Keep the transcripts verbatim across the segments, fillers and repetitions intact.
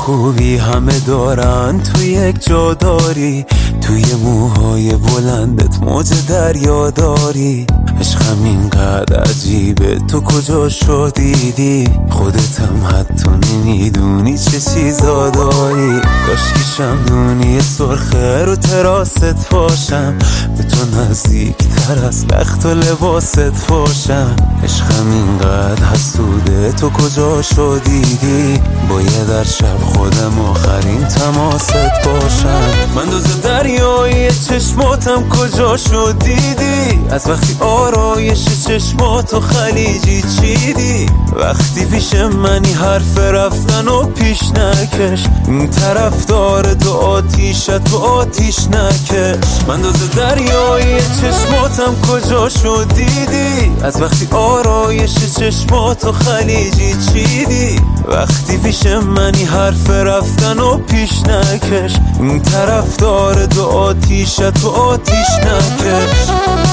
خوبی همه دارن، تو یک جا داری، توی موهای بلندت موج دریا داری. عشقم اینقدر عجیبه، تو کجا شو دیدی؟ خودتم حتی نمیدونی چه چیزا داری. کاشکی شمدونی سرخه رو تراست باشم، به تو نزدیک تر از لخت و لباست باشم. عشقم اینقدر حسوده، تو کجا شو دیدی؟ باید در شب خودم آخرین تماست باشم. من دوز دریایی چشماتم کجا شو دیدی؟ از وقتی آرایش چشماتو خلیجی چیدی؟ وقتی پیش منی حرف رفتن و پیش نکش، این طرف داره تو آتیشت تو آتیش نکش. من دوز دریایی چشماتم کجا شو دیدی؟ از وقتی آرایش چشماتو خلیجی چیدی؟ وقتی پیش منی حرف رفتن و پیش نکش، این طرف داره تو آتیشت تو آتیش نکش.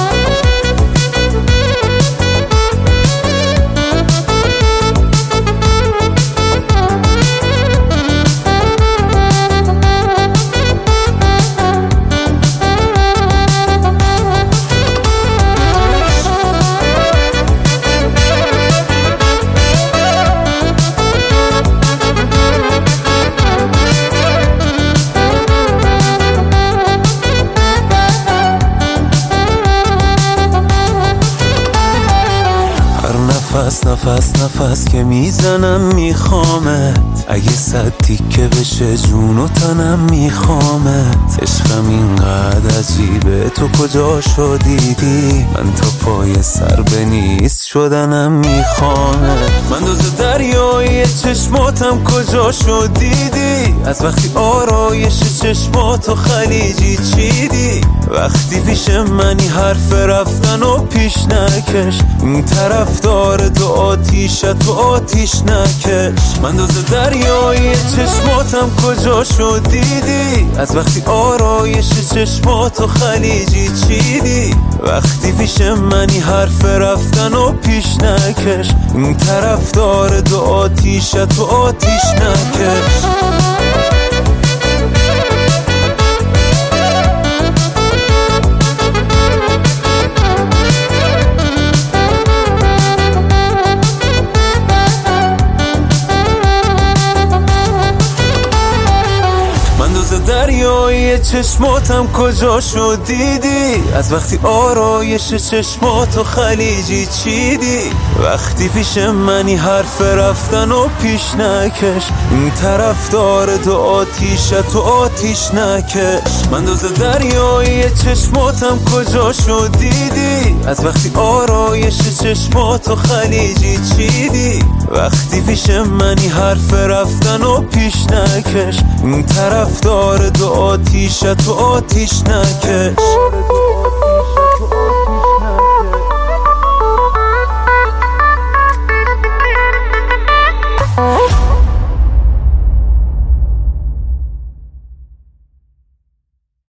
نفس نفس نفس که میزنم میخوامت، اگه صد تیکه بشه جون و تنم میخوامت. عشقم اینقدر عجیبه، تو کجا شو دیدی؟ من تا پای سر به نیست شدنم میخوامت. من دوز دریایی چشماتم کجا شو دیدی؟ از وقتی آرایش چشماتو خلیجی چیدی؟ وقتی پیش منی حرف رفتن و پیش نکش، این طرف داره تو آتیشت تو آتیش نکش. من دوز دریایی چشماتم کجا شو دیدی؟ از وقتی آرایش چشماتو خلیجی چیدی؟ وقتی پیش منی حرف رفتن و پیش نکش، این طرف داره تو آتیشت تو آتیش نکش. دریایی چشماتم کجا شو دیدی؟ از وقتی آرایش چشماتو خلیجی چیدی؟ وقتی پیش منی حرف رفتن و پیش نکش، این طرف داره تو آتیشت تو آتیش نکش. من دوز دریایی چشماتم کجا شو دیدی؟ از وقتی آرایش چشماتو خلیجی چیدی؟ وقتی پیش منی حرف رفتن و پیش نکش، این طرف داره تو آتیشت تو آتیش نکش.